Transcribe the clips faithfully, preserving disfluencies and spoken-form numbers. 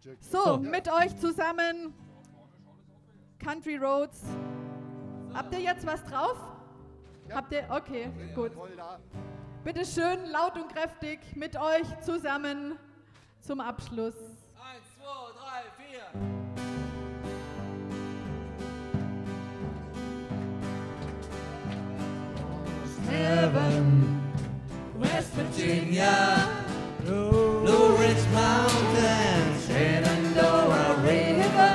So, mit euch zusammen Country Roads. Habt ihr jetzt was drauf? Ja. Habt ihr? Okay, gut. Bitte schön, laut und kräftig mit euch zusammen zum Abschluss. Eins, zwei, drei, vier. Heaven, West Virginia, Blue Ridge Mountains, Shenandoah River.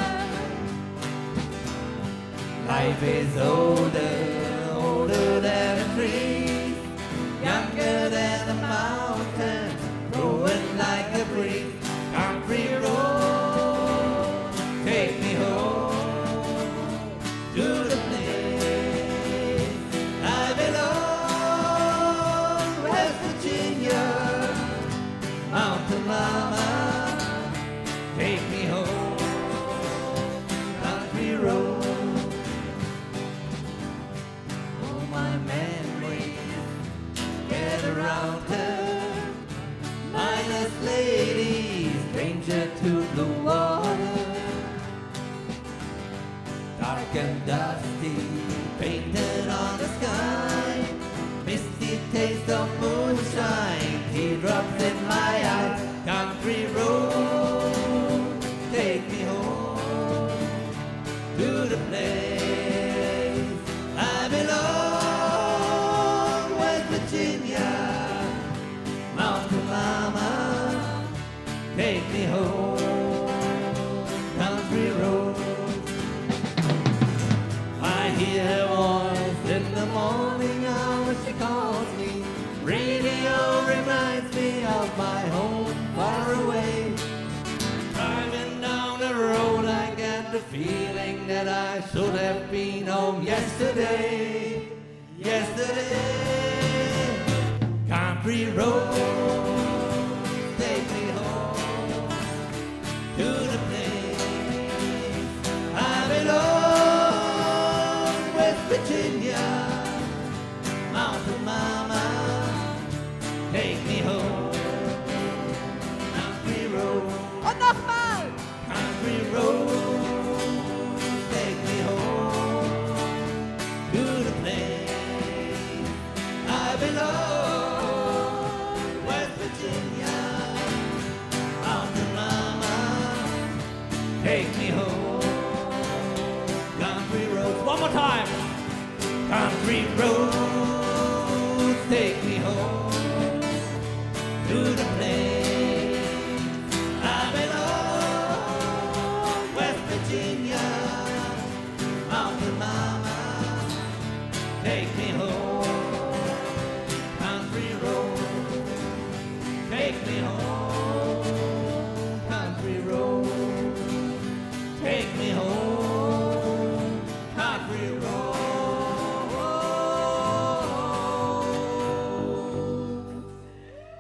Life is older, older than the trees, younger than the mountains, growing like a breeze. Country road, take me home to the place I belong. West Virginia, Mountain Mama, take me home. Country road. Oh, my memories gather round her, mindless lady, stranger to the water, dark and dusty, painted on the sky, misty taste of moonshine, teardrops in my eyes. Country road, take me home to the place I belong. West Virginia, Mountain Mama, take me home. Country road. I hear her voice in the morning hours, she calls me. Radio reminds me of my home far away. Driving down the road, I get the feeling that I should have been home yesterday. Yesterday. Country road, take me home to the place I belong. West Virginia, Mountain Mama, take me home. Country road. Und nochmal! Country road, take me home to the place I belong. West Virginia, Mountain Mama, take me home. Country road. One more time. Country road, take me home to the place I belong. West Virginia, Mountain Mama, take me home.